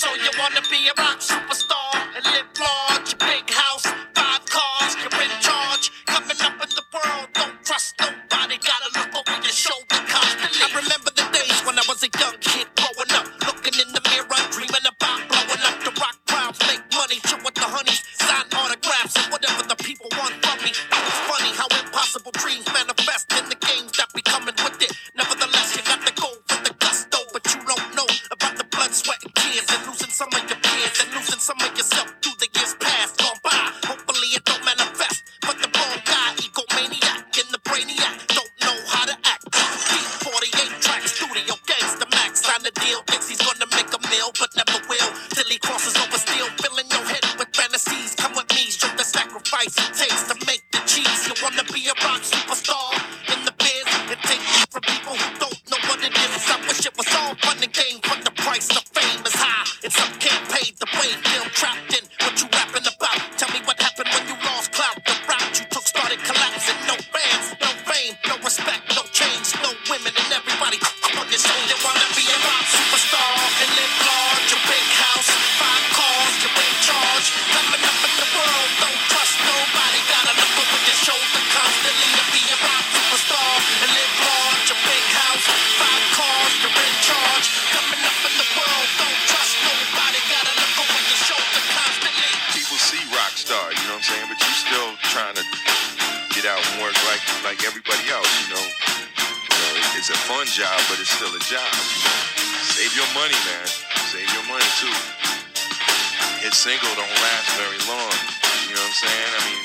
So you wanna be a rock superstar and live large, big house, 5 cars, you're in charge. Coming up in the world, don't trust nobody, gotta look over your shoulder constantly. I remember the days when I was a young kid growing up, looking in the mirror, dreaming about blowing up. The rock crowds make money, chill with the honeys, sign autographs and whatever the people want from me. It's funny how impossible dreams manifest in the games that be coming with it. Nevertheless, you got to go for the gusto, but you don't know about the blood, sweat, and tears, and losing some of your peers, and losing some of yourself through the years past gone by. Hopefully it don't manifest, but the wrong guy, egomaniac, and the brainiac don't know how to act. Beat 48 tracks, studio gangsta max, sign the deal, thinks he's gonna make a meal, but never will, till he crosses over steel, filling your head with fantasies. Come with me, show the sacrifice it takes to make the cheese. You wanna be a rock superstar in the biz, and take it from people who don't know what it is. I wish it was all fun and games, but the price of fame is high, and some can't pay the way. Feel trapped in what you rapping about. Tell me what happened when you lost clout. The route you took started collapsing. No fans, no fame, no respect, no change, no women, and everybody on your shoulder. You wanna be a rock superstar and live large, a big house, 5 cars, you're in charge. Coming up in the world, don't trust nobody, gotta look over your shoulder constantly. To be a rock superstar and live large, a big house, 5 cars, you're in charge. Coming up in the world, don't trust nobody, gotta look over your shoulder constantly. People see rock star, you know what I'm saying? But you still trying to get out and work like everybody else, you know. It's a fun job, but it's still a job, you know. Save your money, man. Save your money, too. Hit single don't last very long, you know what I'm saying? I mean,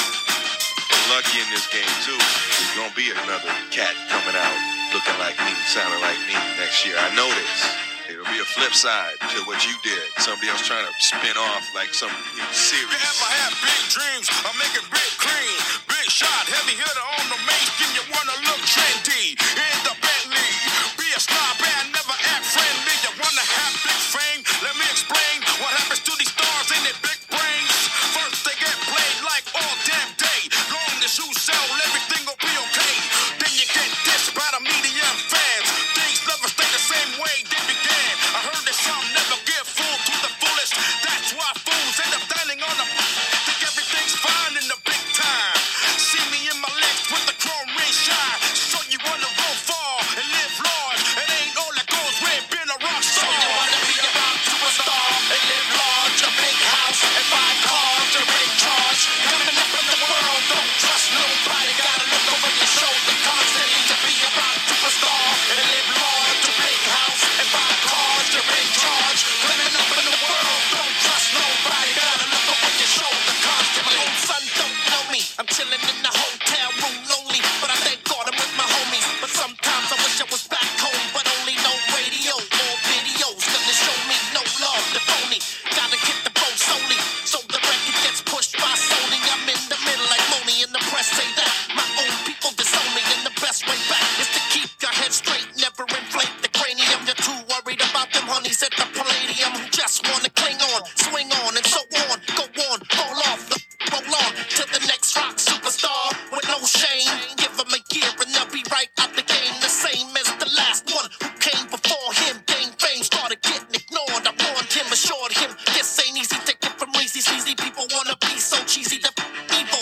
you're lucky in this game, too. There's gonna be another cat coming out looking like me, sounding like me next year. I know this. It'll be a flip side to what you did. Somebody else trying to spin off like some series. You ever have big dreams of making big cream? Big shot, heavy hitter on the mainstream. You wanna look trendy in the Bentley. Be a snob and never act friendly. You wanna have big fame? Let me explain what happens to these stars in their big brains. First they get played like all damn day. Long as you sell, everything will be okay. Then you get dissed by the media and fans. Things never stay the same way they began. I heard that some never give fool to the foolish. That's why fools end up dining on the think everything's fine in the big time. See me in my legs with the chrome ring shine. So you wanna go far and live large. It ain't all that goes with being a rock So star. you wanna be a rock superstar and live large, a big house and 5 cars, you're in charge. Coming up in the world, don't trust nobody, gotta look over your shoulder constantly. To be a rock superstar and live large, a big house and 5 cars, you're in charge. Coming up in the world, don't trust nobody, gotta look over your shoulder constantly. My own son don't know me, I'm chilling in the hotel room lonely, but I thank God I'm with my homies. But sometimes I wish I was back home, but only no radio or videos gonna show me no love, the phony. Gotta hit the phone solely, so the record gets pushed by Sony. I'm in the middle like Moni, and the press say that my own people disown me, and the best way back is to keep your head straight, never inflate the cranium. You're too worried about them honeys at the Palladium who just wanna cling on, swing on, and so on, go on, roll off, roll on to the next rock superstar with no shame. Give them a year and they'll be right out the game, the same as the last one who came before him. Gained fame, started getting ignored. I warned him, assured him this ain't easy. Take it from easy, sleazy people wanna be so cheesy. The evil.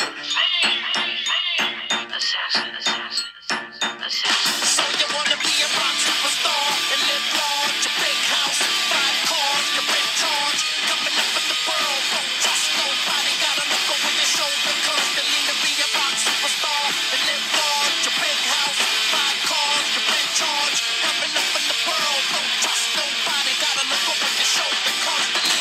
So you wanna be a rock superstar and live large, a big house, 5 cars, you're in charge. Coming up in the world, don't trust nobody, gotta look over your shoulder constantly. To be a rock superstar and live large, a big house, 5 cars, you're in charge. Coming up in the world, don't trust nobody, gotta look over your shoulder constantly.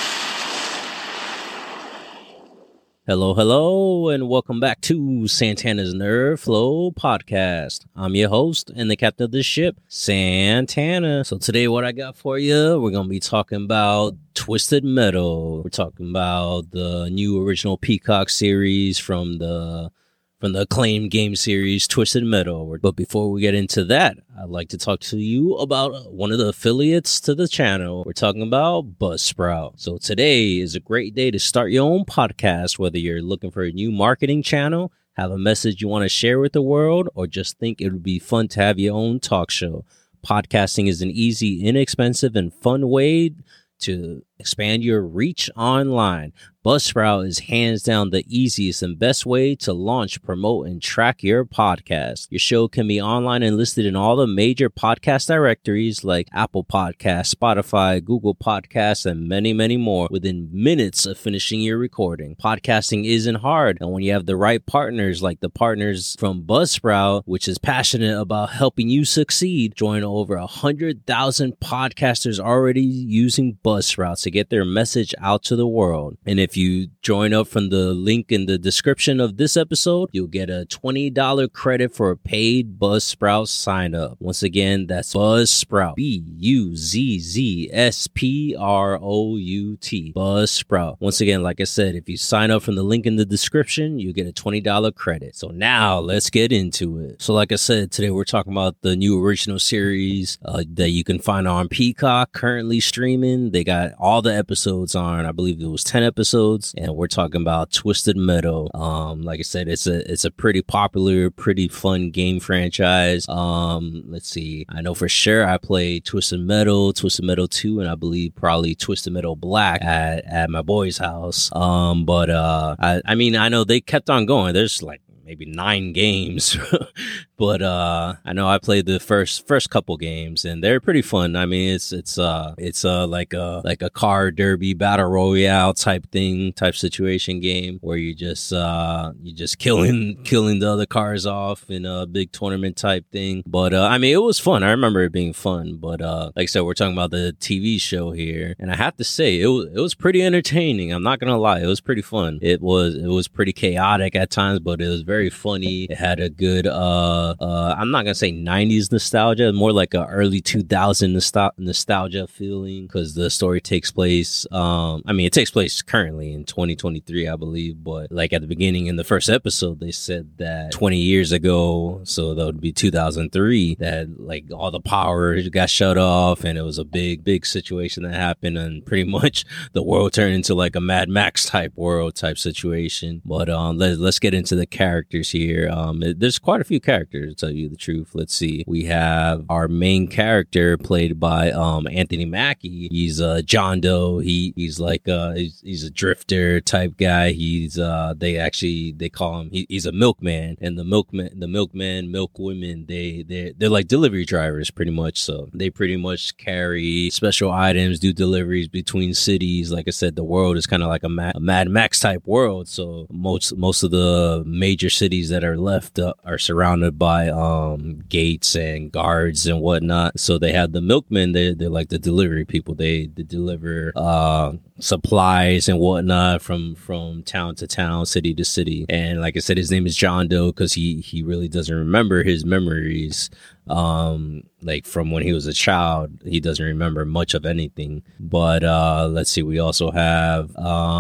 Hello, and welcome back to Santana's Nerve Flow Podcast. I'm your host and the captain of this ship, Santana. So today what I got for you, we're going to be talking about Twisted Metal. We're talking about the new original Peacock series from the acclaimed game series Twisted Metal. But before we get into that, I'd like to talk to you about one of the affiliates to the channel. We're talking about Buzzsprout. So today is a great day to start your own podcast, whether you're looking for a new marketing channel, have a message you want to share with the world, or just think it would be fun to have your own talk show. Podcasting is an easy, inexpensive, and fun way To expand your reach online, Buzzsprout is hands down the easiest and best way to launch, promote, and track your podcast. Your show can be online and listed in all the major podcast directories like Apple Podcasts, Spotify, Google Podcasts, and many, many more within minutes of finishing your recording. Podcasting isn't hard, and when you have the right partners like the partners from Buzzsprout, which is passionate about helping you succeed, join over 100,000 podcasters already using Buzzsprout to get their message out to the world. And if you join up from the link in the description of this episode, you'll get a $20 credit for a paid Buzzsprout sign up. Once again, that's Buzzsprout. Buzzsprout. Buzzsprout. Once again, like I said, if you sign up from the link in the description, you get a $20 credit. So now let's get into it. So like I said, today we're talking about the new original series that you can find on Peacock, currently streaming. They got all the episodes on, I believe it was 10 episodes, and we're talking about Twisted Metal. Like I said, it's a pretty popular, pretty fun game franchise. Let's see, I know for sure I played Twisted Metal 2, and I believe probably Twisted Metal Black at my boy's house. But I mean, I know they kept on going. There's like maybe 9 games, but I know I played the first couple games, and they're pretty fun. I mean, it's like a car derby battle royale type situation game where you just killing the other cars off in a big tournament type thing. But I mean, it was fun. I remember it being fun. But like I said, we're talking about the TV show here, and I have to say it was pretty entertaining. I'm not gonna lie, it was pretty fun. It was pretty chaotic at times, but it was very funny. It had a good I'm not gonna say 90s nostalgia, more like a early 2000 nostalgia feeling, because the story takes place it takes place currently in 2023, I believe, but like at the beginning in the first episode they said that 20 years ago, so that would be 2003, that like all the power got shut off, and it was a big situation that happened, and pretty much the world turned into like a Mad Max type situation. But let's get into the characters here. There's quite a few characters, to tell you the truth. Let's see. We have our main character played by Anthony Mackie. He's John Doe. He's like he's a drifter type guy. He's they call him he's a milkman, and the milkwomen, they're like delivery drivers pretty much. So they pretty much carry special items, do deliveries between cities. Like I said, the world is kind of like a Mad Max type world. So most of the major cities that are left are surrounded by gates and guards and whatnot. So they have the milkmen. They're like the delivery people. They deliver supplies and whatnot from town to town, city to city. And like I said, his name is John Doe because he really doesn't remember his memories. Like from when he was a child, he doesn't remember much of anything. But let's see, we also have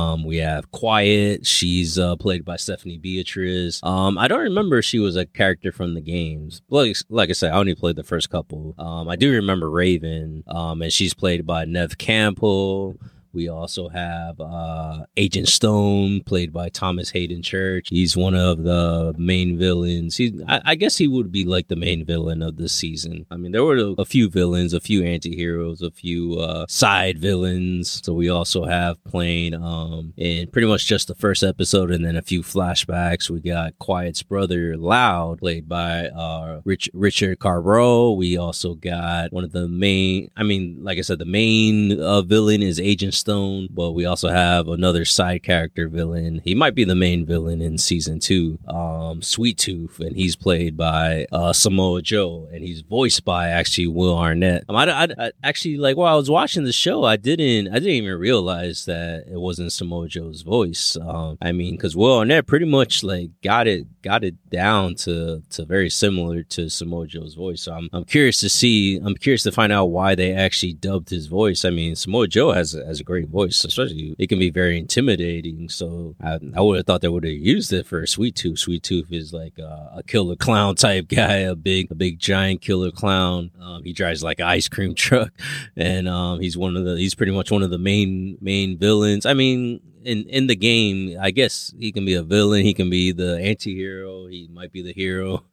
Quiet. She's played by Stephanie Beatriz. I don't remember if she was a character from the games. Like I said, I only played the first couple. I do remember Raven, and she's played by Neve Campbell. We also have Agent Stone, played by Thomas Hayden Church. He's one of the main villains. I guess he would be like the main villain of this season. I mean, there were a few villains, a few anti-heroes, a few side villains. So we also have playing in pretty much just the first episode, and then a few flashbacks. We got Quiet's brother, Loud, played by Richard Carbro. We also got one of the main, like I said, the main villain is Agent Stone, but we also have another side character villain. He might be the main villain in season 2, Sweet Tooth, and he's played by Samoa Joe, and he's voiced by actually Will Arnett. I actually, like, while I was watching the show, I didn't even realize that it wasn't Samoa Joe's voice. Because Will Arnett pretty much like got it down to very similar to Samoa Joe's voice. So I'm curious to find out why they actually dubbed his voice. I mean, Samoa Joe has a great voice, especially it can be very intimidating. So I would have thought they would have used it for Sweet Tooth. Sweet Tooth is like a killer clown type guy, a big giant killer clown. He drives like an ice cream truck, and he's pretty much one of the main villains. I mean, in the game, I guess he can be a villain, he can be the anti-hero, he might be the hero.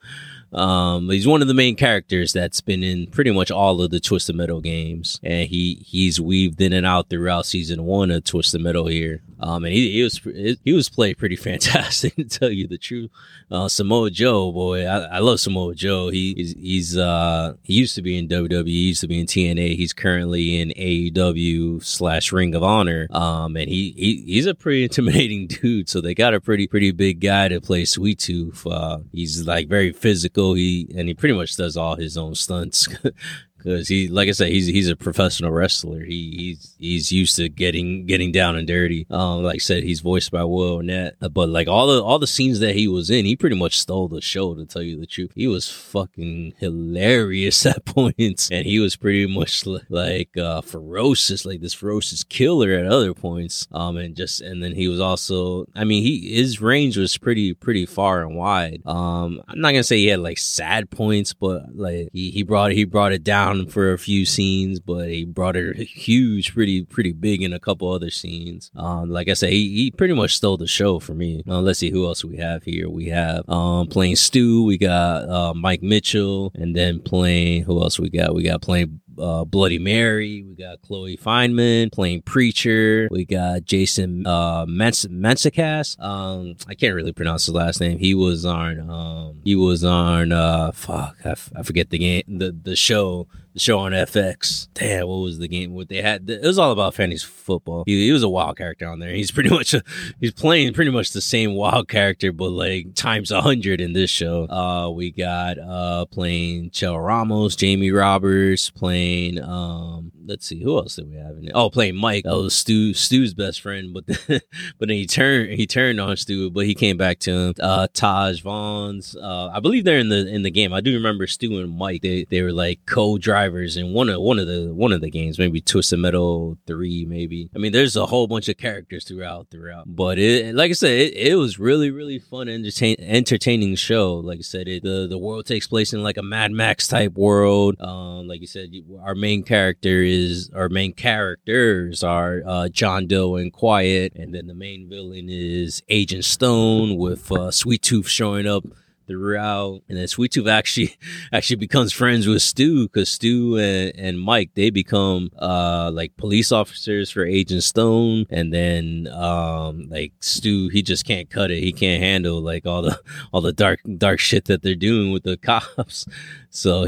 He's one of the main characters that's been in pretty much all of the Twisted Metal games, and he's weaved in and out throughout season 1 of Twisted Metal here. And he was played pretty fantastic, to tell you the truth. Samoa Joe, boy, I love Samoa Joe. He used to be in WWE, he used to be in TNA. He's currently in AEW / Ring of Honor. And he's a pretty intimidating dude. So they got a pretty big guy to play Sweet Tooth. He's like very physical. He pretty much does all his own stunts. Because he, like I said, he's a professional wrestler. He's used to getting down and dirty. Like I said, he's voiced by Will Arnett. But like all the scenes that he was in, he pretty much stole the show, to tell you the truth. He was fucking hilarious at points, and he was pretty much like ferocious, like this ferocious killer at other points. And then he was also, I mean, his range was pretty far and wide. I'm not gonna say he had like sad points, but like he brought it down for a few scenes, but he brought it huge, pretty big in a couple other scenes. Like I said, he pretty much stole the show for me. Let's see who else we have here. We have playing Stu, we got Mike Mitchell, and then playing, who else we got? We got playing Bloody Mary, we got Chloe Fineman playing Preacher, we got Jason Mantzoukas. I can't really pronounce his last name. He was on I forget the game, the show on FX. Damn, what was the game? What they had? It was all about fantasy football. He was a wild character on there. He's playing pretty much the same wild character, but like times 100 in this show. We got playing Chel Ramos, Jamie Roberts playing. Let's see, who else did we have in it? Oh, playing Mike. That was Stu's best friend, but then he turned on Stu, but he came back to him. Taj Vaughns. I believe they're in the game. I do remember Stu and Mike. They were like co-drivers in one of the games, maybe Twisted Metal 3, maybe. I mean, there's a whole bunch of characters throughout. But like I said, it was really fun, entertaining show. Like I said, the world takes place in like a Mad Max type world. Like you said, our main characters are John Doe and Quiet, and then the main villain is Agent Stone, with Sweet Tooth showing up throughout, and then Sweet Tooth actually becomes friends with Stu, because Stu and Mike, they become like police officers for Agent Stone, and then like Stu, he just can't cut it. He can't handle like all the dark shit that they're doing with the cops. So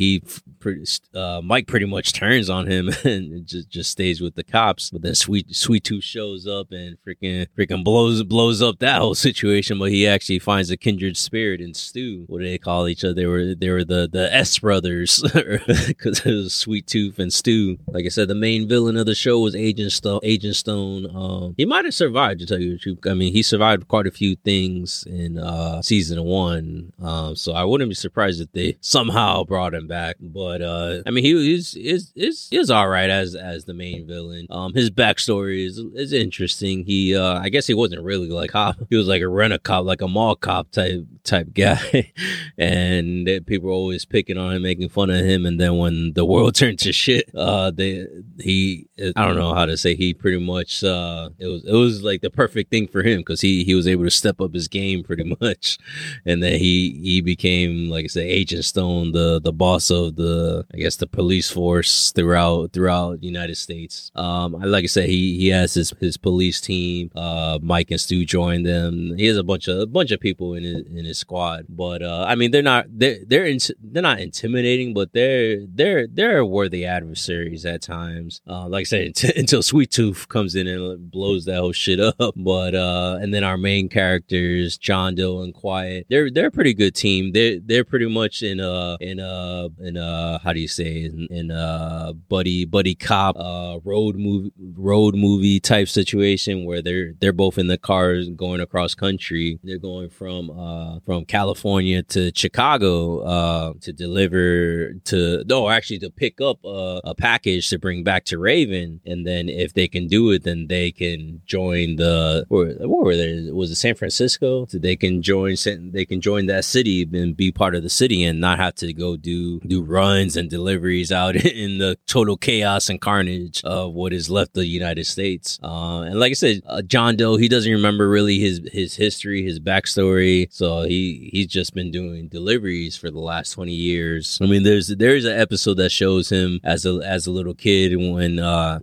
Mike pretty much turns on him and just stays with the cops. But then Sweet Tooth shows up and freaking blows up that whole situation. But he actually finds a kindred spirit in Stu. What do they call each other? They were the S brothers, because it was Sweet Tooth and Stu. Like I said, the main villain of the show was Agent Stone. He might have survived, to tell you the truth. I mean, he survived quite a few things in season 1. So I wouldn't be surprised if they somehow brought him back. But I mean, he is all right as the main villain. His backstory is interesting. He I guess he wasn't really like cop. He was like a rent-a-cop, like a mall cop type guy, and people were always picking on him, making fun of him. And then when the world turned to shit, I don't know how to say, he pretty much it was like the perfect thing for him, because he was able to step up his game pretty much, and then he became, like I said, Agent Stone, the boss of the police force throughout the United States. Like I said, he has his police team. Mike and Stu joined them. He has a bunch of people in his squad. But I mean, they're not intimidating, but they're worthy adversaries at times. Like I said, until Sweet Tooth comes in and blows that whole shit up. But and then our main characters, John Doe and Quiet, they're a pretty good team. They're pretty much in how do you say, in buddy cop road movie type situation, where they're both in the cars going across country. They're going from California to Chicago to pick up a package to bring back to Raven. driving, and then if they can do it, then they can join what were they? Was it San Francisco? So they can join that city and be part of the city and not have to go do runs and deliveries out in the total chaos and carnage of what is left of the United States. And like I said, John Doe, he doesn't remember really his history, his backstory. So he's just been doing deliveries for the last 20 years. I mean, there's an episode that shows him as a little kid when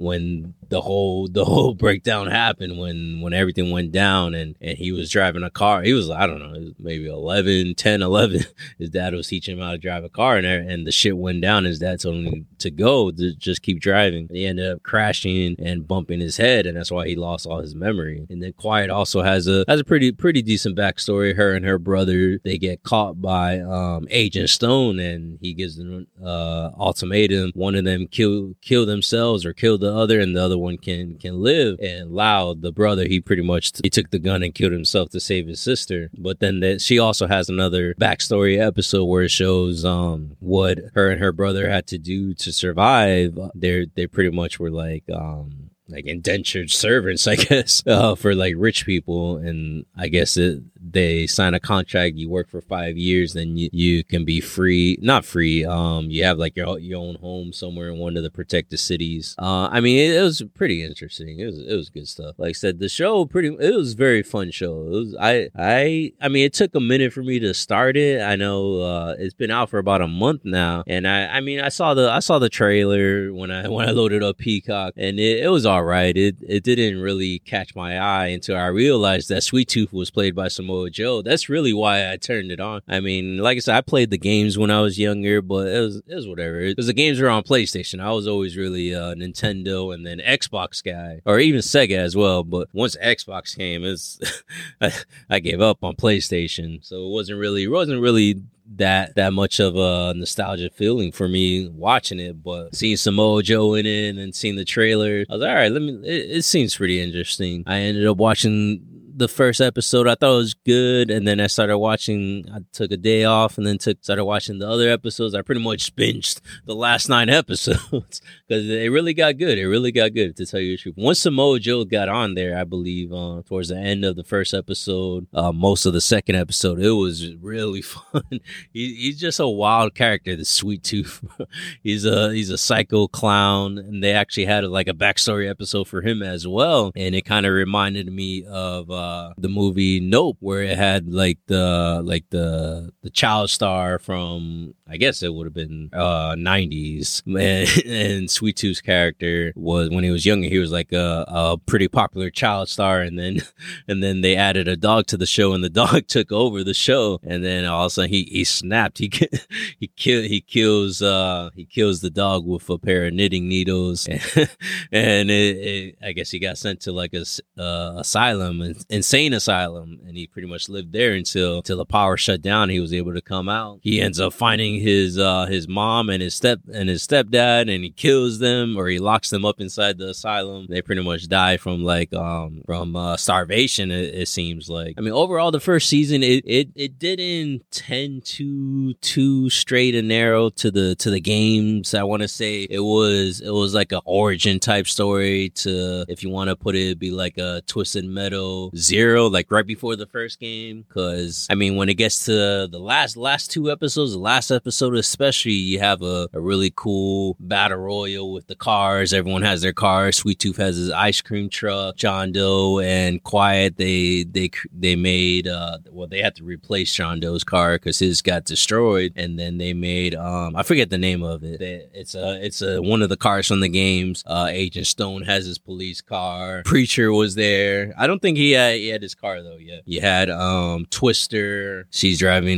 the whole breakdown happened, when everything went down and he was driving a car. He was, I don't know, maybe 11. His dad was teaching him how to drive a car, and the shit went down. His dad told him to go, to just keep driving. And he ended up crashing and bumping his head, and that's why he lost all his memory. And then Quiet also has a pretty decent backstory. Her and her brother, they get caught by Agent Stone, and he gives them ultimatum. One of them kill themselves or kill the other, and the other one can live. And Loud, the brother, he took the gun and killed himself to save his sister. But then she also has another backstory episode where it shows what her and her brother had to do to survive. They pretty much were like indentured servants, I guess, for like rich people. And I guess they sign a contract. You work for 5 years, then you can be free. Not free. You have like your own home somewhere in one of the protected cities. I mean, it was pretty interesting. It was good stuff. Like I said, the show it was a very fun show. It was, I mean, it took a minute for me to start it. I know it's been out for about a month now, and I saw the trailer when I loaded up Peacock, and it was all right. It didn't really catch my eye until I realized that Sweet Tooth was played by Samoa Joe. That's really why I turned it on. I mean, like I said, I played the games when I was younger, but it was whatever. Because the games were on PlayStation. I was always really a Nintendo and then Xbox guy, or even Sega as well. But once Xbox came, I gave up on PlayStation. So it wasn't really that much of a nostalgia feeling for me watching it. But seeing Samoa Joe in it and seeing the trailer, I was like, all right, it seems pretty interesting. I ended up watching the first episode. I thought it was good, and then I took a day off and then started watching the other episodes. I pretty much binged the last 9 episodes because it really got good. To tell you the truth. Once Samoa Joe got on there, I believe towards the end of the first episode, most of the second episode, it was really fun. He's just a wild character, the Sweet Tooth. He's a psycho clown, and they actually had like a backstory episode for him as well, and it kind of reminded me of the movie Nope, where it had the child star from, I guess it would have been 90s, and Sweet Tooth's character was, when he was younger, he was like a pretty popular child star, and then they added a dog to the show, and the dog took over the show, and then all of a sudden he snapped. He kills the dog with a pair of knitting needles, and I guess he got sent to like a asylum, insane asylum, and he pretty much lived there until the power shut down. He was able to come out. He ends up finding his mom and his stepdad, and he kills them, or he locks them up inside the asylum. They pretty much die from starvation. It seems like. I mean, overall, the first season it didn't tend too straight and narrow to the games. I want to say it was like an origin type story to, if you want to put it, it'd be like a Twisted Metal 0, like right before the first game. Because I mean, when it gets to the last 2 episodes, the last episode especially, you have a really cool battle royal with the cars. Everyone has their cars. Sweet Tooth has his ice cream truck. John Doe and Quiet, they made they had to replace John Doe's car because his got destroyed, and then they made I forget the name of it. It's one of the cars from the games. Agent Stone has his police car. Preacher was there. I don't think he had his car though yet. You had Twister. She's driving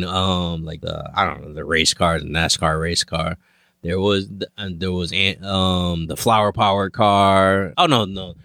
the race car, the NASCAR race car. There was the flower powered car. Oh no.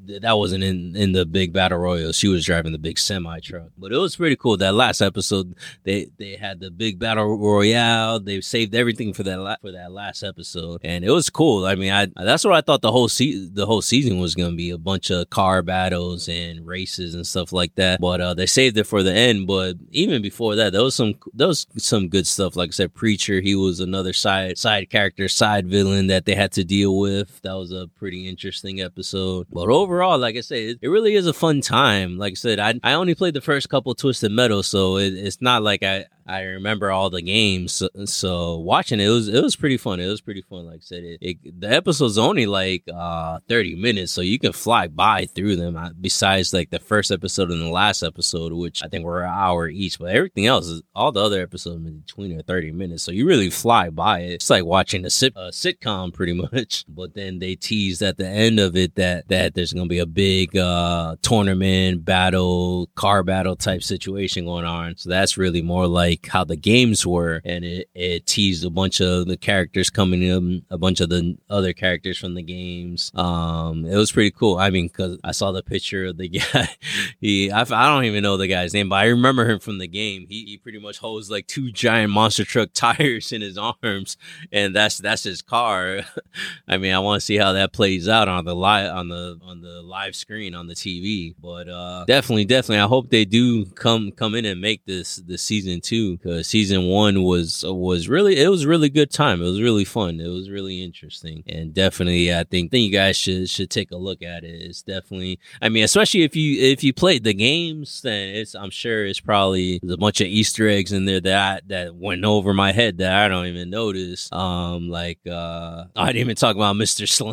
that wasn't in the big battle royal. She was driving the big semi truck, but it was pretty cool. That last episode, they had the big battle royale. They saved everything for that last episode, and it was cool. I mean, that's what I thought the whole season was gonna be, a bunch of car battles and races and stuff like that. But they saved it for the end. But even before that, there was some good stuff. Like I said, Preacher, he was another side character, side villain that they had to deal with. That was a pretty interesting episode. But overall, like I said, it really is a fun time. Like I said, I only played the first couple Twisted Metal, so it's not like I remember all the games, so watching it was pretty fun. It was pretty fun. Like I said, the episode's only like 30 minutes, so you can fly by through them. Besides like the first episode and the last episode, which I think were an hour each, but everything else, all the other episodes in between are 30 minutes, so you really fly by it. It's like watching a sitcom pretty much. But then they teased at the end of it that there's gonna be a big tournament battle, car battle type situation going on. So that's really more like how the games were, and it teased a bunch of the characters coming in, a bunch of the other characters from the games. It was pretty cool. I mean, because I saw the picture of the guy. I don't even know the guy's name, but I remember him from the game. He pretty much holds like 2 giant monster truck tires in his arms, and that's his car. I mean, I want to see how that plays out on the live screen on the TV. But definitely, I hope they do come in and make this season 2, because season 1 was really good time. It was really fun. It was really interesting, and definitely I think you guys should take a look at it. It's definitely, I mean, especially if you played the games, then I'm sure it's probably there's a bunch of Easter eggs in there that went over my head that I don't even notice. I didn't even talk about Mr. Slam.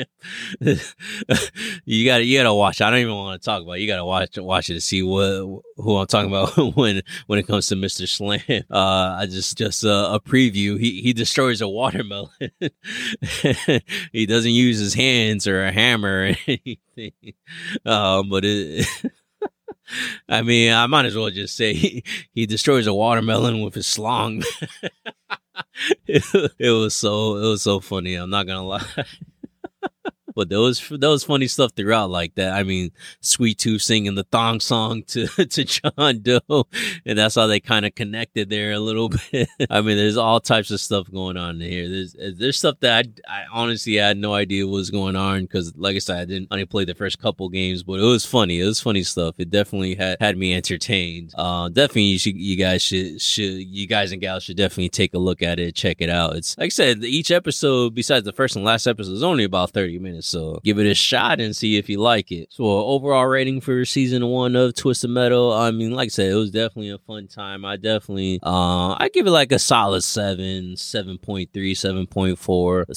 you gotta watch. I don't even want to talk about it. You gotta watch it to see who I'm talking about when it comes to Mr. Slam. I just a preview. He destroys a watermelon. He doesn't use his hands or a hammer or anything. But it. I mean, I might as well just say he destroys a watermelon with his slong. It was so funny. I'm not gonna lie. But there was funny stuff throughout like that. I mean, Sweet Tooth singing the thong song to John Doe, and that's how they kind of connected there a little bit. I mean, there's all types of stuff going on here. There's stuff that I honestly had no idea what was going on, because, like I said, I only played the first couple games, but it was funny. It was funny stuff. It definitely had me entertained. Definitely, you guys and gals should definitely take a look at it, check it out. It's like I said, each episode, besides the first and last episode, is only about 30 minutes. So give it a shot and see if you like it. So overall rating for season 1 of Twisted Metal, I mean, like I said, it was definitely a fun time. I definitely, I give it like a solid 7.3, 7.4,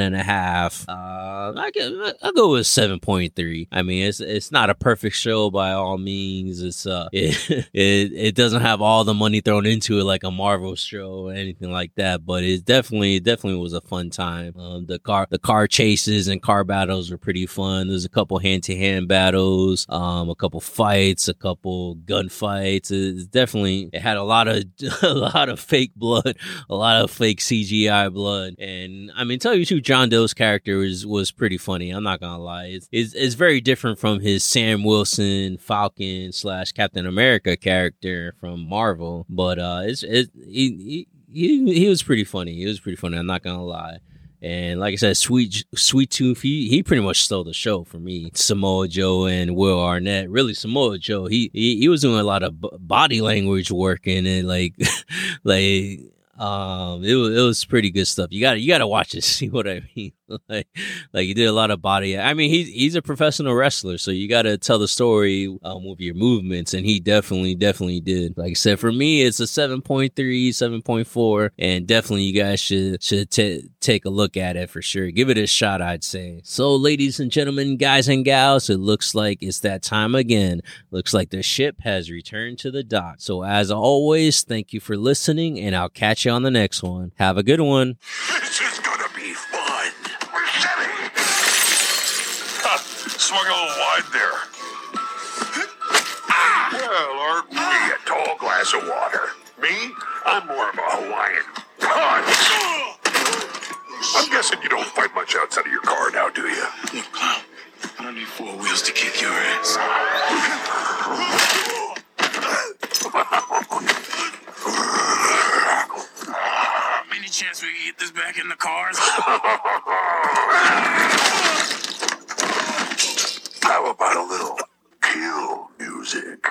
7.5. I'll go with 7.3. I mean, it's not a perfect show by all means. It's it doesn't have all the money thrown into it like a Marvel show or anything like that, but it definitely was a fun time. The car chases and car battles were pretty fun. There's a couple hand-to-hand battles, a couple fights, a couple gunfights. It had a lot of fake blood, a lot of fake CGI blood. And I mean, tell you the truth, John Doe's character was pretty funny. I'm not gonna lie. It's very different from his Sam Wilson Falcon / Captain America character from Marvel. But he was pretty funny. He was pretty funny. I'm not gonna lie. And like I said, Sweet Tooth, he pretty much stole the show for me. Samoa Joe and Will Arnett. Really, Samoa Joe, he was doing a lot of body language work in it, like it was pretty good stuff. You gotta watch it, see what I mean. like he did a lot of body. I mean, he's a professional wrestler, so you gotta tell the story with your movements, and he definitely did. Like I said, for me, it's a 7.3, 7.4, and definitely you guys should take a look at it for sure. Give it a shot, I'd say. So, ladies and gentlemen, guys and gals, it looks like it's that time again. Looks like the ship has returned to the dock. So, as always, thank you for listening, and I'll catch you on the next one. Have a good one. This is gonna be fun. We're steady. Swung a little wide there. Well, aren't we a tall glass of water? Me? I'm more of a Hawaiian punch. I'm guessing you don't fight much outside of your car now, do you? I need 4 wheels to kick your ass. Any chance we can get this back in the cars? How about a little kill music?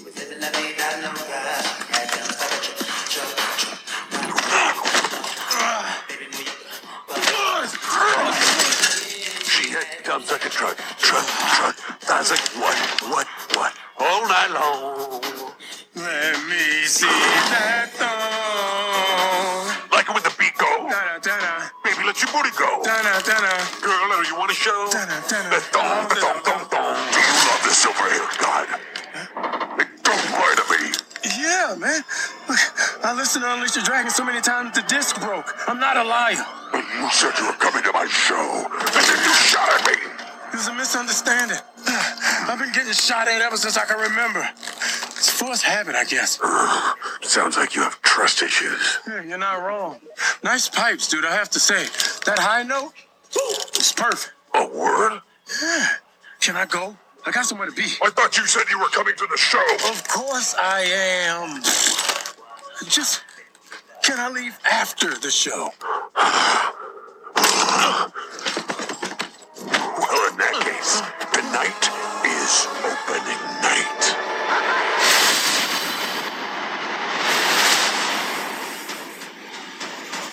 She comes like a truck. Sounds like what? All night long. Let me see that thong. Like it when the beat go. Da-da-da-da. Baby, let your booty go. Da-da-da-da. Girl, you want to show? Da-da-da-da. The thong. Do you love the silver hair god? Don't lie to me. Yeah, man. Look, I listened to Unleash the Dragon so many times the disc broke. I'm not a liar. You said you were coming to my show, and then you shot at me. It was a misunderstanding. I've been getting shot at ever since I can remember. It's a forced habit, I guess. Sounds like you have trust issues. Yeah, you're not wrong. Nice pipes, dude, I have to say. That high note, it's perfect. A word? Yeah. Can I go? I got somewhere to be. I thought you said you were coming to the show. Of course I am. Just, can I leave after the show?